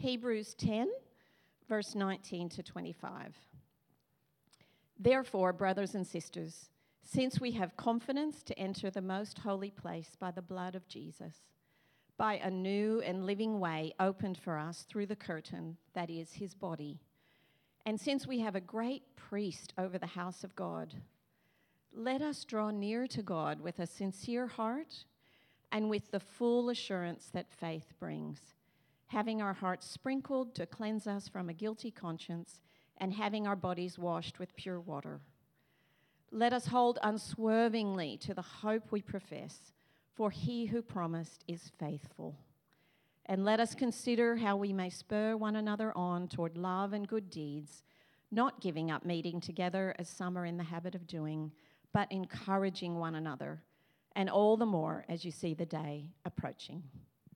Hebrews 10, verse 19 to 25. Therefore, brothers and sisters, since we have confidence to enter the most holy place by the blood of Jesus, by a new and living way opened for us through the curtain, that is, his body, and since we have a great priest over the house of God, let us draw near to God with a sincere heart and with the full assurance that faith brings, having our hearts sprinkled to cleanse us from a guilty conscience and having our bodies washed with pure water. Let us hold unswervingly to the hope we profess, for he who promised is faithful. And let us consider how we may spur one another on toward love and good deeds, not giving up meeting together as some are in the habit of doing, but encouraging one another, and all the more as you see the day approaching.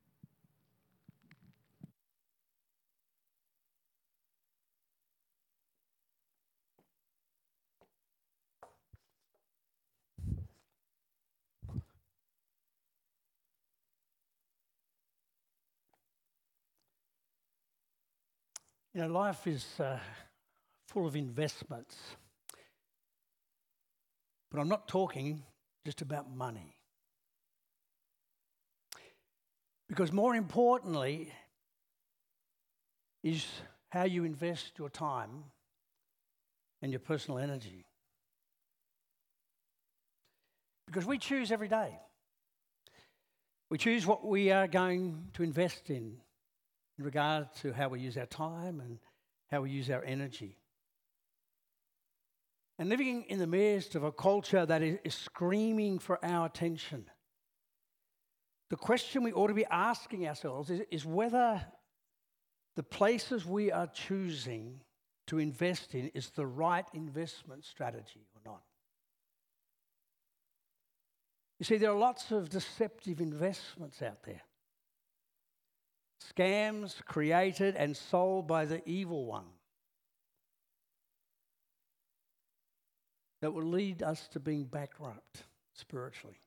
You know, life is full of investments. But I'm not talking just about money. Because more importantly is how you invest your time and your personal energy. Because we choose every day. We choose what we are going to invest in regard to how we use our time and how we use our energy. And living in the midst of a culture that is screaming for our attention, the question we ought to be asking ourselves is whether the places we are choosing to invest in is the right investment strategy or not. You see, there are lots of deceptive investments out there. Scams created and sold by the evil one that will lead us to being bankrupt spiritually.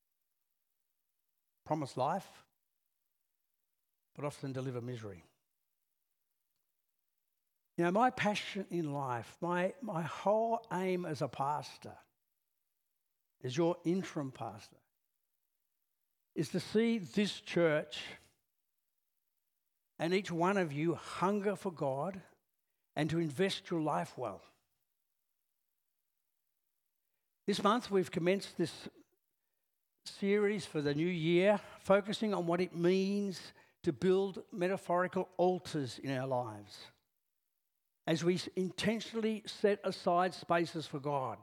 Promise life, but often deliver misery. You know, my passion in life, my whole aim as a pastor, as your interim pastor, is to see this church and each one of you hunger for God and to invest your life well. This month we've commenced this series for the new year, focusing on what it means to build metaphorical altars in our lives as we intentionally set aside spaces for God.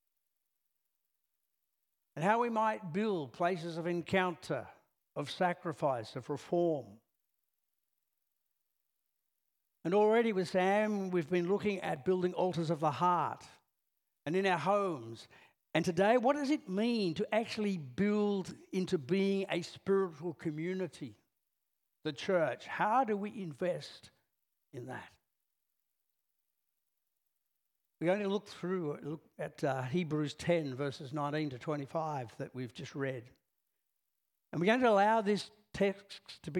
And how we might build places of encounter, of sacrifice, of reform. And already with Sam, we've been looking at building altars of the heart and in our homes. And today, what does it mean to actually build into being a spiritual community, the church? How do we invest in that? We're going to look at Hebrews 10, verses 19 to 25 that we've just read. And we're going to allow this text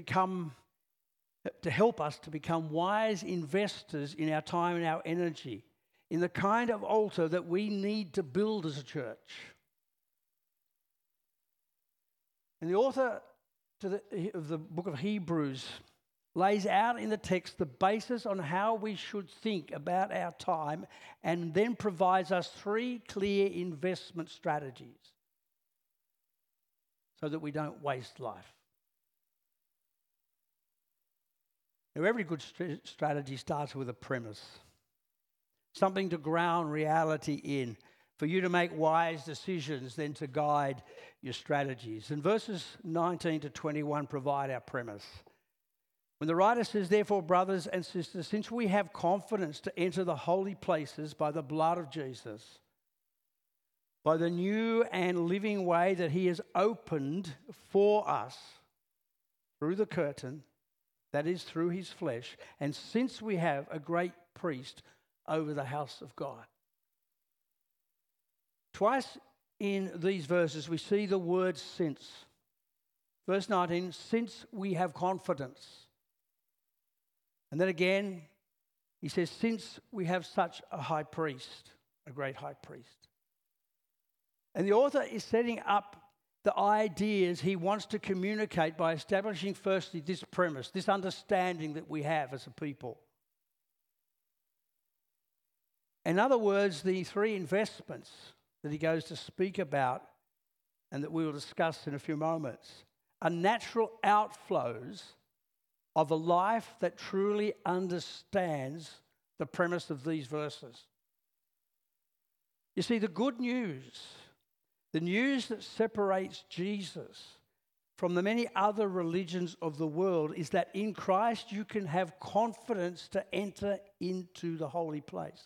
to help us to become wise investors in our time and our energy, in the kind of altar that we need to build as a church. And the author of the book of Hebrews lays out in the text the basis on how we should think about our time and then provides us 3 clear investment strategies so that we don't waste life. Now, every good strategy starts with a premise, something to ground reality in, for you to make wise decisions, then to guide your strategies. And verses 19 to 21 provide our premise. When the writer says, therefore, brothers and sisters, since we have confidence to enter the holy places by the blood of Jesus, by the new and living way that he has opened for us through the curtain, that is through his flesh, and since we have a great priest over the house of God. Twice in these verses we see the word since. Verse 19, since we have confidence. And then again, he says, since we have such a high priest, a great high priest. And the author is setting up the ideas he wants to communicate by establishing firstly this premise, this understanding that we have as a people. In other words, the three investments that he goes to speak about and that we will discuss in a few moments are natural outflows of a life that truly understands the premise of these verses. You see, the good news, the news that separates Jesus from the many other religions of the world, is that in Christ you can have confidence to enter into the holy place.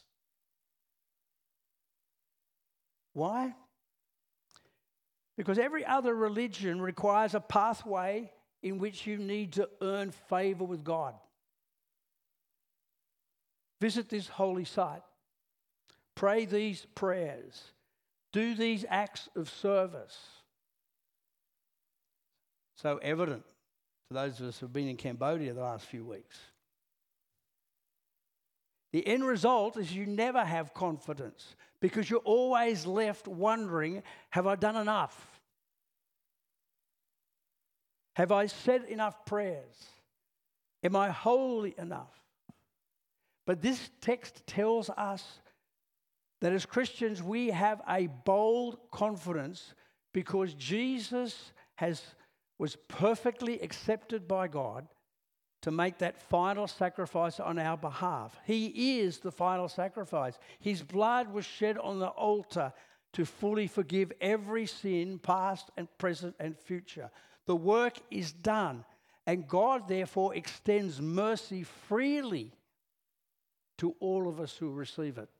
Why? Because every other religion requires a pathway in which you need to earn favor with God. Visit this holy site. Pray these prayers. Do these acts of service. So evident to those of us who have been in Cambodia the last few weeks. The end result is you never have confidence because you're always left wondering, have I done enough? Have I said enough prayers? Am I holy enough? But this text tells us that as Christians we have a bold confidence because Jesus was perfectly accepted by God to make that final sacrifice on our behalf. He is the final sacrifice. His blood was shed on the altar to fully forgive every sin, past and present and future. The work is done, and God therefore extends mercy freely to all of us who receive it.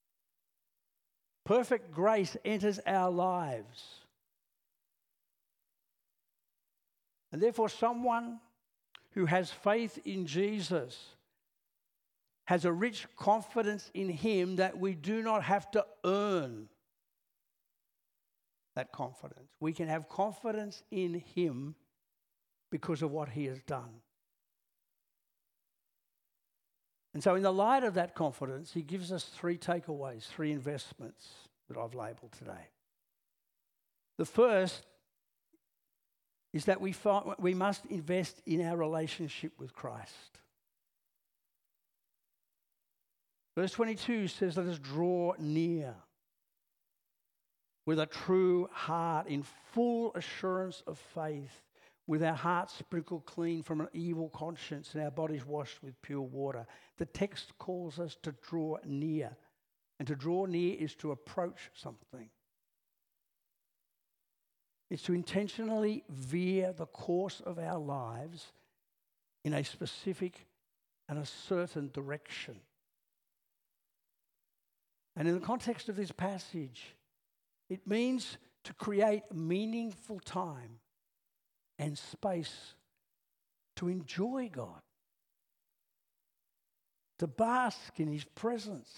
Perfect grace enters our lives. And therefore someone who has faith in Jesus has a rich confidence in him that we do not have to earn that confidence. We can have confidence in him because of what he has done. And so in the light of that confidence, he gives us three takeaways, three investments that I've labelled today. The first is that we must invest in our relationship with Christ. Verse 22 says, let us draw near with a true heart in full assurance of faith, with our hearts sprinkled clean from an evil conscience and our bodies washed with pure water. The text calls us to draw near. And to draw near is to approach something. It's to intentionally veer the course of our lives in a specific and a certain direction. And in the context of this passage, it means to create meaningful time and space to enjoy God, to bask in his presence,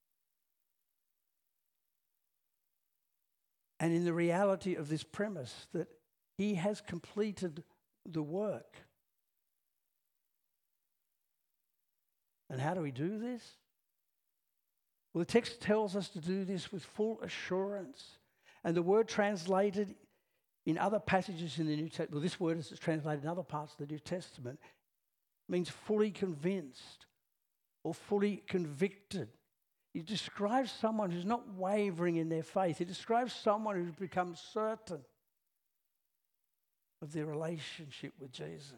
and in the reality of this premise that he has completed the work. And how do we do this? Well, the text tells us to do this with full assurance. And the word translated in other passages in the New Testament, well, this word is translated in other parts of the New Testament, means fully convinced or fully convicted. It describes someone who's not wavering in their faith. It describes someone who's become certain of their relationship with Jesus.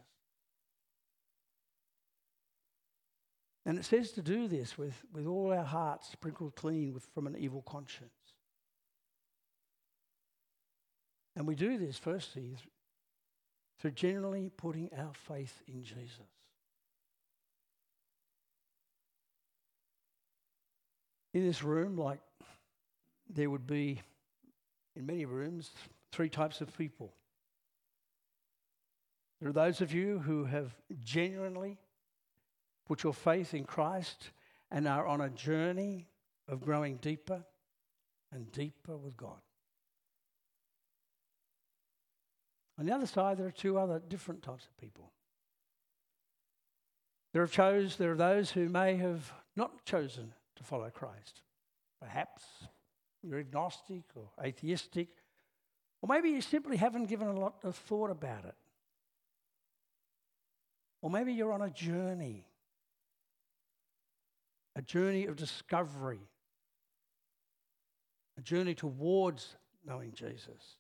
And it says to do this with all our hearts sprinkled clean from an evil conscience. And we do this, firstly, through genuinely putting our faith in Jesus. In this room, like there would be in many rooms, three types of people. There are those of you who have genuinely put your faith in Christ and are on a journey of growing deeper and deeper with God. On the other side, there are two other different types of people. There are those who may have not chosen to follow Christ. Perhaps you're agnostic or atheistic, or maybe you simply haven't given a lot of thought about it. Or maybe you're on a journey of discovery, a journey towards knowing Jesus.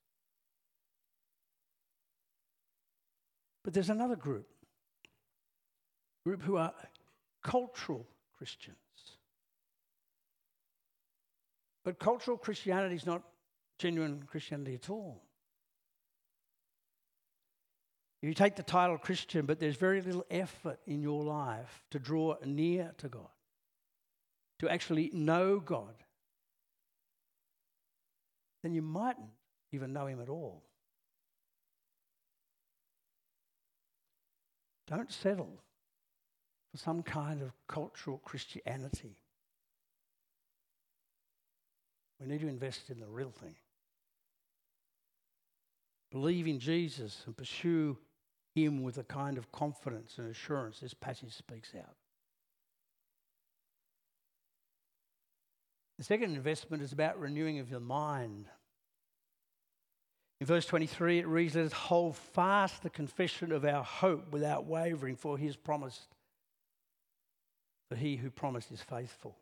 But there's another group who are cultural Christians. But cultural Christianity is not genuine Christianity at all. You take the title Christian, but there's very little effort in your life to draw near to God, to actually know God, then you mightn't even know him at all. Don't settle for some kind of cultural Christianity. We need to invest in the real thing. Believe in Jesus and pursue him with a kind of confidence and assurance this passage speaks out. The second investment is about renewing of your mind. In verse 23 it reads, "Let us hold fast the confession of our hope without wavering, for he who promised is faithful."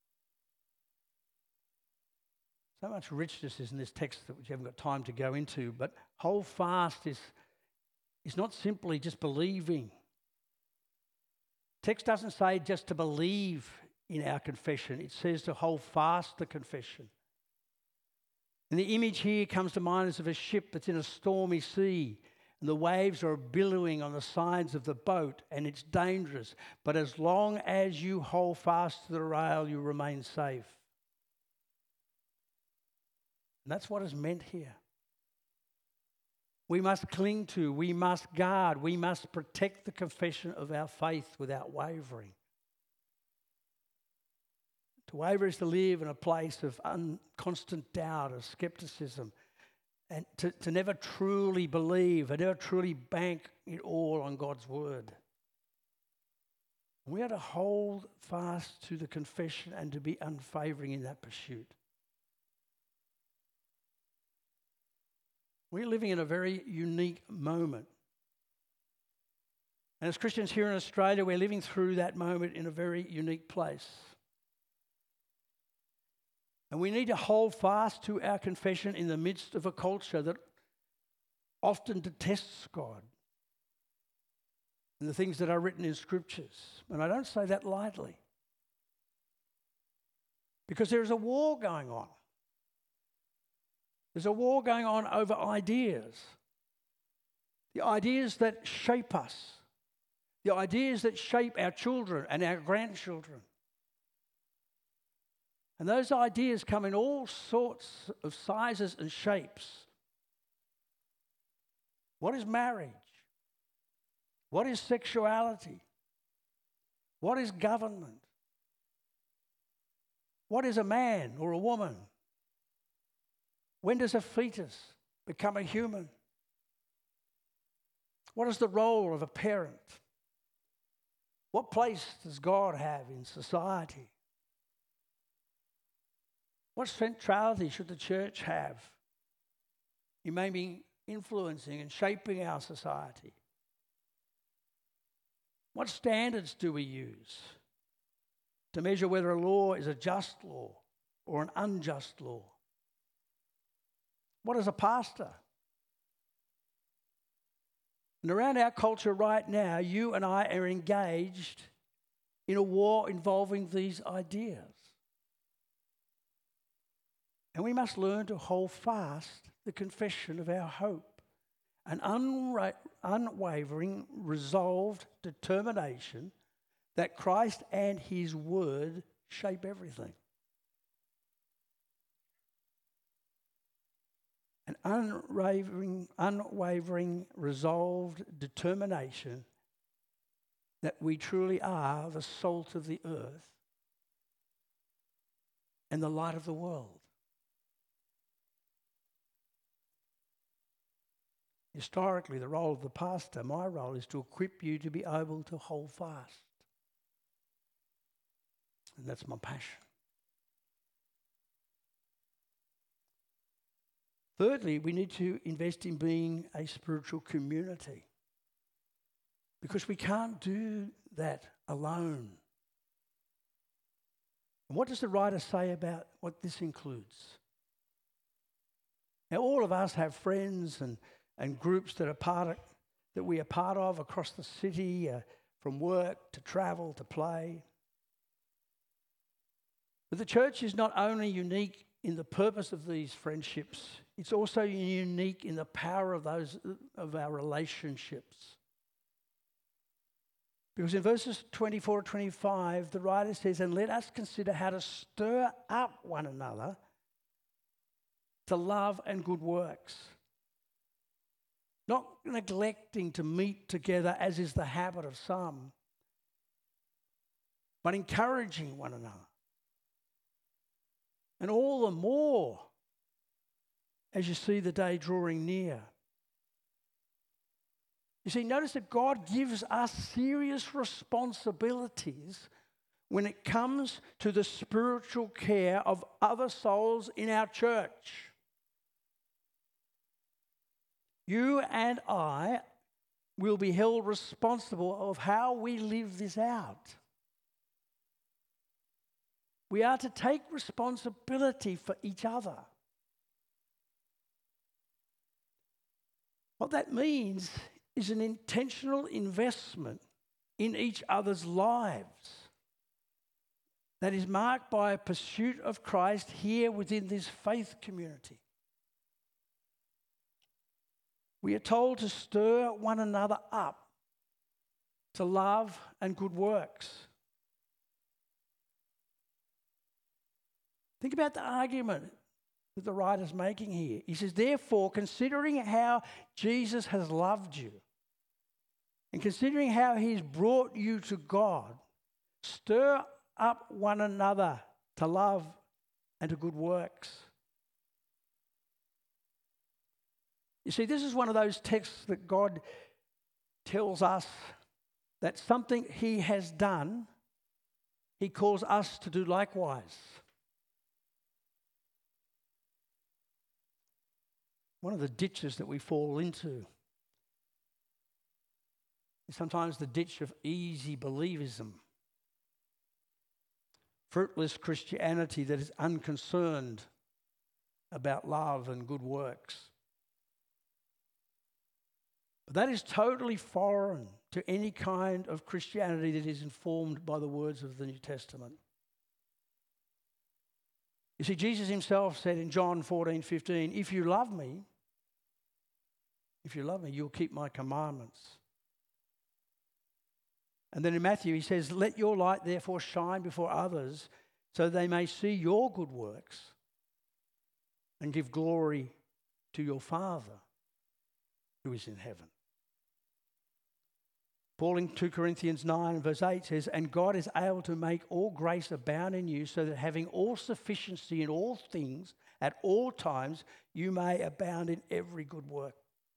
So much richness is in this text that we haven't got time to go into, but hold fast is not simply just believing. Text doesn't say just to believe in our confession. It says to hold fast the confession. And the image here comes to mind as of a ship that's in a stormy sea, and the waves are billowing on the sides of the boat, and it's dangerous. But as long as you hold fast to the rail, you remain safe. And that's what is meant here. We must cling to, we must guard, we must protect the confession of our faith without wavering. To waver is to live in a place of constant doubt, of skepticism, and to never truly believe and never truly bank it all on God's word. We are to hold fast to the confession and to be unwavering in that pursuit. We're living in a very unique moment. And as Christians here in Australia, we're living through that moment in a very unique place. And we need to hold fast to our confession in the midst of a culture that often detests God and the things that are written in scriptures. And I don't say that lightly, because there is a war going on. There's a war going on over ideas. The ideas that shape us. The ideas that shape our children and our grandchildren. And those ideas come in all sorts of sizes and shapes. What is marriage? What is sexuality? What is government? What is a man or a woman? When does a fetus become a human? What is the role of a parent? What place does God have in society? What centrality should the church have in maybe influencing and shaping our society? What standards do we use to measure whether a law is a just law or an unjust law? What is a pastor? And around our culture right now, you and I are engaged in a war involving these ideas. And we must learn to hold fast the confession of our hope, an unwavering, resolved determination that Christ and his word shape everything. An unwavering, resolved determination that we truly are the salt of the earth and the light of the world. Historically, the role of the pastor, my role, is to equip you to be able to hold fast. And that's my passion. Thirdly, we need to invest in being a spiritual community, because we can't do that alone. And what does the writer say about what this includes? Now, all of us have friends and groups that we are part of across the city, from work to travel to play. But the church is not only unique in the purpose of these friendships, it's also unique in the power of our relationships. Because in verses 24 to 25, the writer says, "And let us consider how to stir up one another to love and good works, not neglecting to meet together as is the habit of some, but encouraging one another. And all the more as you see the day drawing near." You see, notice that God gives us serious responsibilities when it comes to the spiritual care of other souls in our church. You and I will be held responsible of how we live this out. We are to take responsibility for each other. What that means is an intentional investment in each other's lives that is marked by a pursuit of Christ here within this faith community. We are told to stir one another up to love and good works. Think about the argument that the writer's making here. He says, "Therefore, considering how Jesus has loved you and considering how he's brought you to God, stir up one another to love and to good works." You see, this is one of those texts that God tells us that something he has done, he calls us to do likewise. One of the ditches that we fall into is sometimes the ditch of easy believism, fruitless Christianity that is unconcerned about love and good works. But that is totally foreign to any kind of Christianity that is informed by the words of the New Testament. You see, Jesus himself said in John 14:15, if you love me, you'll keep my commandments. And then in Matthew he says, let your light therefore shine before others so they may see your good works and give glory to your Father who is in heaven. Paul in 2 Corinthians 9 verse 8 says, and God is able to make all grace abound in you so that having all sufficiency in all things at all times, you may abound in every good work.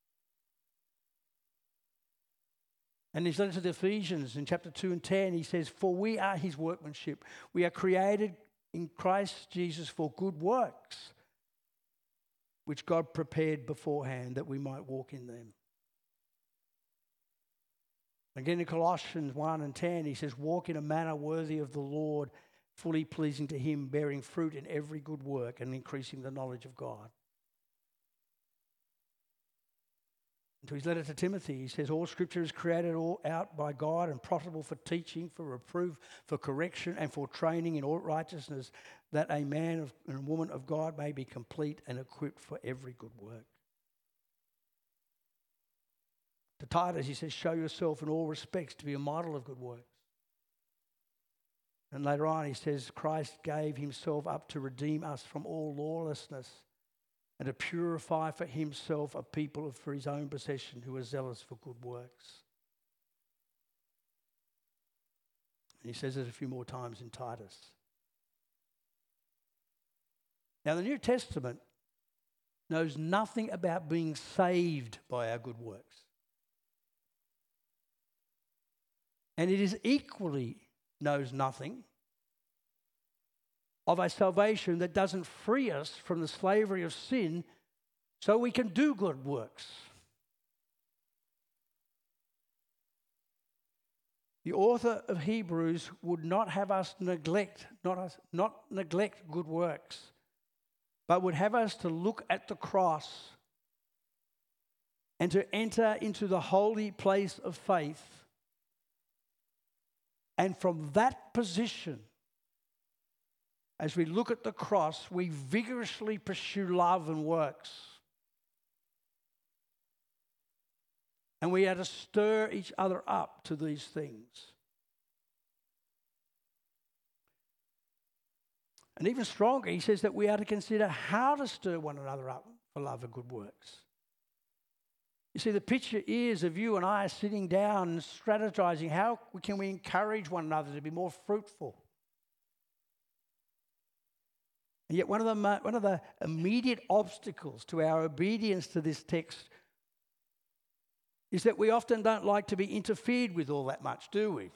And in his letter to the Ephesians in chapter 2 and 10, he says, for we are his workmanship. We are created in Christ Jesus for good works, which God prepared beforehand that we might walk in them. Again in Colossians 1 and 10, he says, walk in a manner worthy of the Lord, fully pleasing to him, bearing fruit in every good work and increasing the knowledge of God. And to his letter to Timothy, he says, all scripture is created all out by God and profitable for teaching, for reproof, for correction, and for training in all righteousness, that a man and a woman of God may be complete and equipped for every good work. To Titus, he says, show yourself in all respects to be a model of good works. And later on, he says, Christ gave himself up to redeem us from all lawlessness and to purify for himself a people for his own possession who are zealous for good works. And he says it a few more times in Titus. Now, the New Testament knows nothing about being saved by our good works. And it is equally knows nothing of a salvation that doesn't free us from the slavery of sin so we can do good works. The author of Hebrews would not have us neglect, not neglect good works, but would have us to look at the cross and to enter into the holy place of faith. And from that position, as we look at the cross, we vigorously pursue love and works. And we are to stir each other up to these things. And even stronger, he says that we are to consider how to stir one another up for love and good works. You see, the picture is of you and I sitting down and strategizing how can we encourage one another to be more fruitful. And yet one of the immediate obstacles to our obedience to this text is that we often don't like to be interfered with all that much, do we?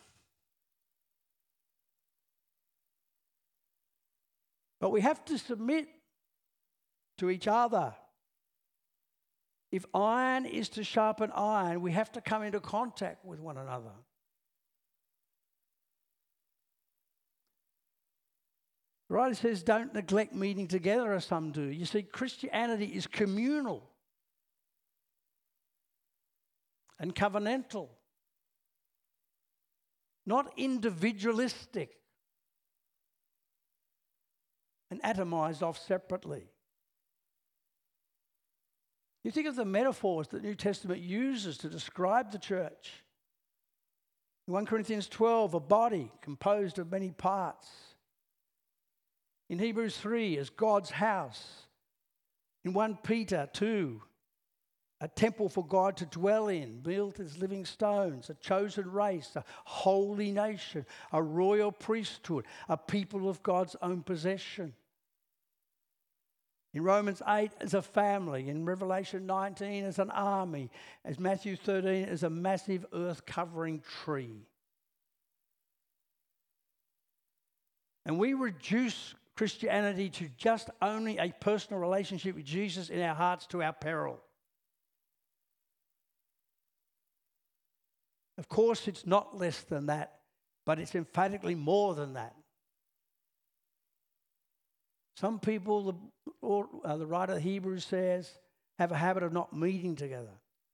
But we have to submit to each other. If iron is to sharpen iron, we have to come into contact with one another. The writer says, don't neglect meeting together as some do. You see, Christianity is communal and covenantal, not individualistic and atomized off separately. You think of the metaphors that the New Testament uses to describe the church. In 1 Corinthians 12, a body composed of many parts. In Hebrews 3, as God's house. In 1 Peter 2, a temple for God to dwell in, built as living stones, a chosen race, a holy nation, a royal priesthood, a people of God's own possession. In Romans 8, as a family. In Revelation 19, as an army. As Matthew 13, as a massive earth-covering tree. And we reduce Christianity to just only a personal relationship with Jesus in our hearts to our peril. Of course, it's not less than that, but it's emphatically more than that. Some people, the writer of Hebrews says, have a habit of not meeting together.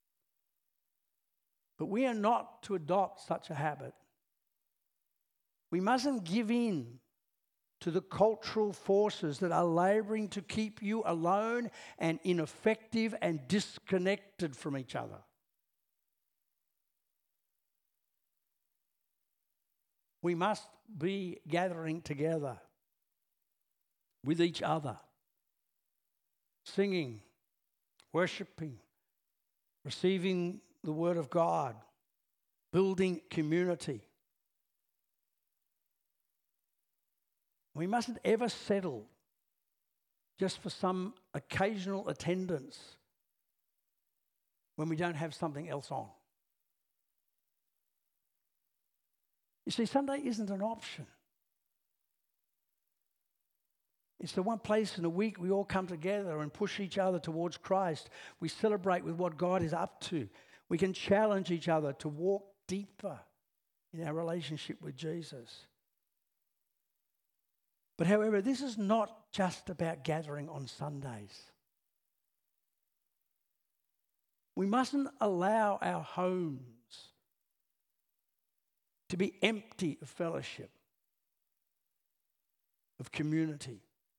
But we are not to adopt such a habit. We mustn't give in to the cultural forces that are labouring to keep you alone and ineffective and disconnected from each other. We must be gathering together with each other, singing, worshipping, receiving the Word of God, building community. We mustn't ever settle just for some occasional attendance when we don't have something else on. You see, Sunday isn't an option. It's the one place in the week we all come together and push each other towards Christ. We celebrate with what God is up to. We can challenge each other to walk deeper in our relationship with Jesus. But however, this is not just about gathering on Sundays. We mustn't allow our homes to be empty of fellowship, of community.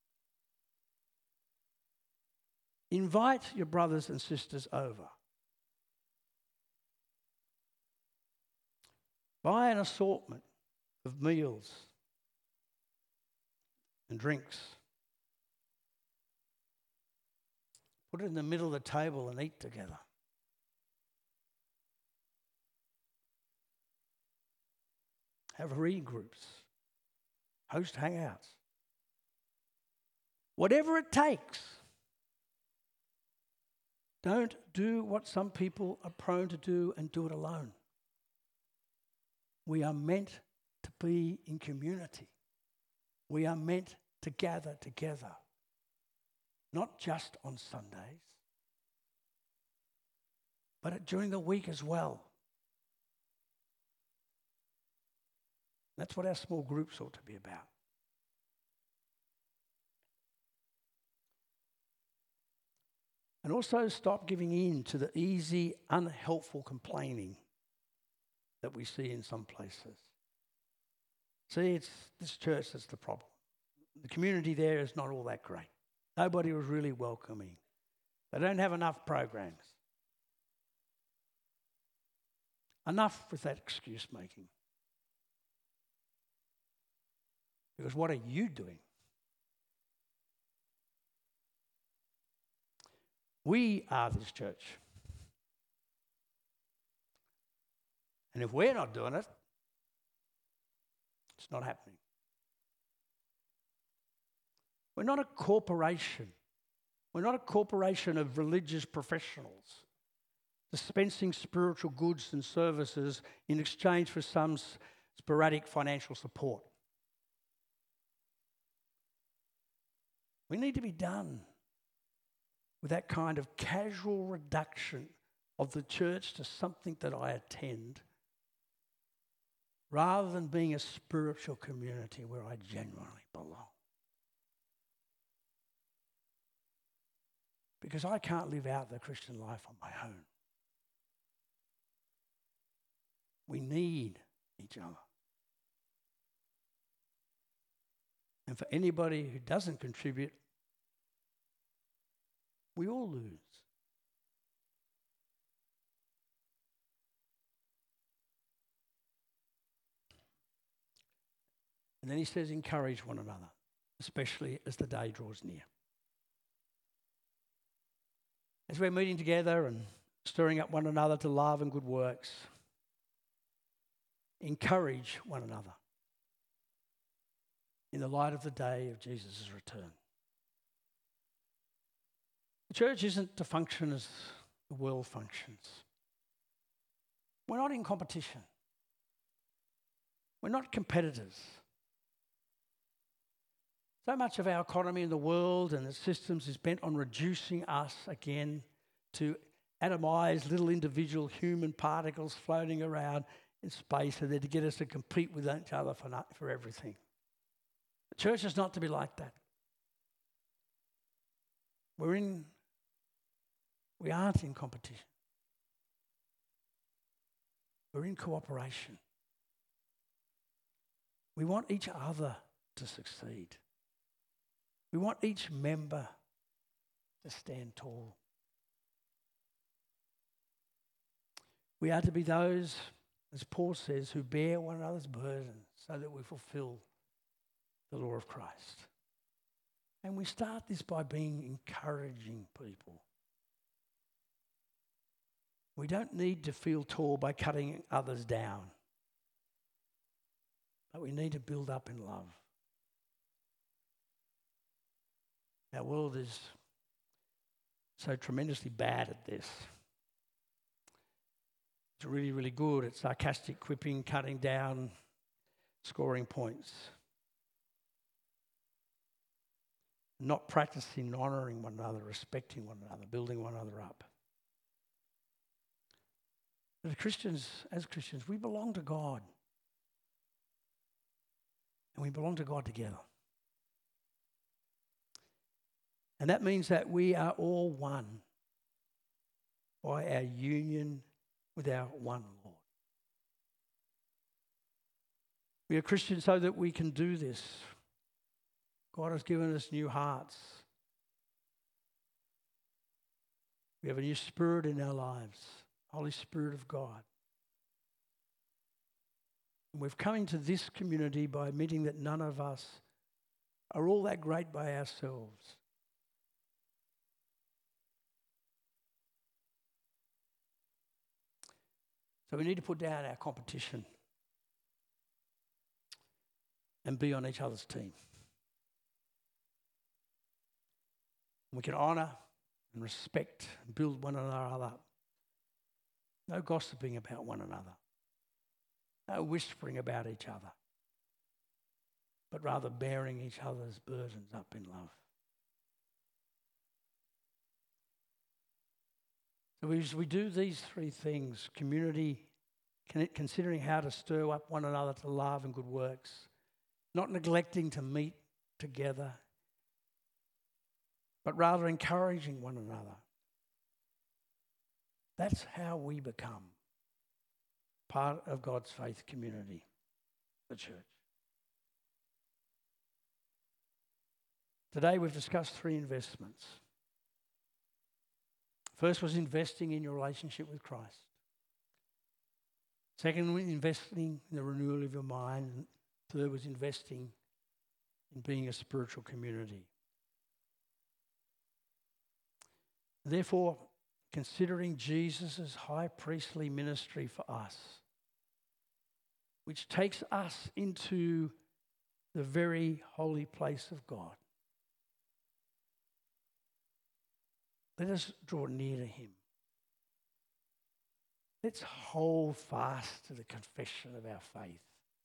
Invite your brothers and sisters over. Buy an assortment of meals and drinks. Put it in the middle of the table and eat together. Have reading groups. Host hangouts. Whatever it takes. Don't do what some people are prone to do and do it alone. We are meant to be in community. We are meant to gather together, not just on Sundays, but during the week as well. That's what our small groups ought to be about. And also stop giving in to the easy, unhelpful complaining that we see in some places. See, it's this church that's the problem. The community there is not all that great. Nobody was really welcoming. They don't have enough programs. Enough with that excuse making. Because what are you doing? We are this church. And if we're not doing it, it's not happening. We're not a corporation. We're not a corporation of religious professionals dispensing spiritual goods and services in exchange for some sporadic financial support. We need to be done with that kind of casual reduction of the church to something that I attend, rather than being a spiritual community where I genuinely belong. Because I can't live out the Christian life on my own. We need each other. And for anybody who doesn't contribute, we all lose. And then he says, encourage one another, especially as the day draws near. As we're meeting together and stirring up one another to love and good works, encourage one another in the light of the day of Jesus' return. The church isn't to function as the world functions. We're not in competition. We're not competitors. So much of our economy in the world and its systems is bent on reducing us again to atomized little individual human particles floating around in space, and they're to get us to compete with each other for everything. The church is not to be like that. We aren't in competition. We're in cooperation. We want each other to succeed. We want each member to stand tall. We are to be those, as Paul says, who bear one another's burdens so that we fulfill the law of Christ. And we start this by being encouraging people. We don't need to feel tall by cutting others down, but we need to build up in love. Our world is so tremendously bad at this. It's really, really good at sarcastic quipping, cutting down, scoring points. Not practicing honouring one another, respecting one another, building one another up. But as Christians, we belong to God. And we belong to God together. And that means that we are all one by our union with our one Lord. We are Christians so that we can do this. God has given us new hearts. We have a new spirit in our lives, Holy Spirit of God. And we've come into this community by admitting that none of us are all that great by ourselves. So we need to put down our competition and be on each other's team. We can honour and respect and build one another up. No gossiping about one another. No whispering about each other. but rather bearing each other's burdens up in love. So as we do these three things, community, considering how to stir up one another to love and good works, not neglecting to meet together, but rather encouraging one another. That's how we become part of God's faith community, the church. Today we've discussed three investments. First was investing in your relationship with Christ. Second was investing in the renewal of your mind. And third was investing in being a spiritual community. Therefore, considering Jesus' high priestly ministry for us, which takes us into the very holy place of God, let us draw near to him. Let's hold fast to the confession of our faith.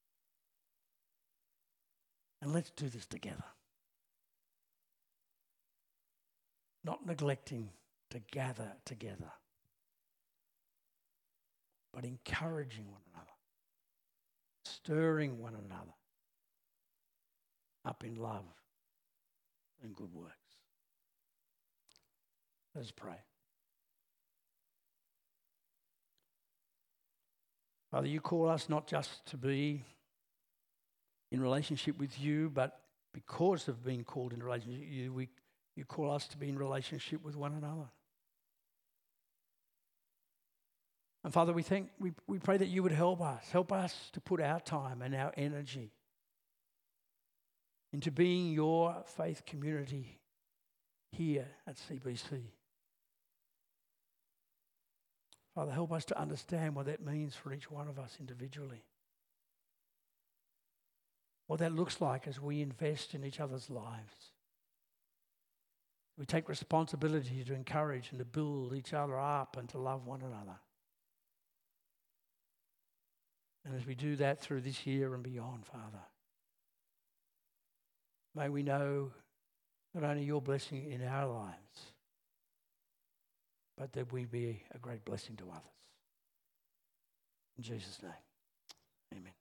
And let's do this together. Not neglecting to gather together, but encouraging one another, stirring one another up in love and good works. Let's pray. Father, you call us not just to be in relationship with you, but because of being called in relationship with you, you call us to be in relationship with one another. And Father, we pray that you would help us to put our time and our energy into being your faith community here at CBC. Father, help us to understand what that means for each one of us individually. What that looks like as we invest in each other's lives. We take responsibility to encourage and to build each other up and to love one another. And as we do that through this year and beyond, Father, may we know not only your blessing in our lives, but that we be a great blessing to others. In Jesus' name, amen.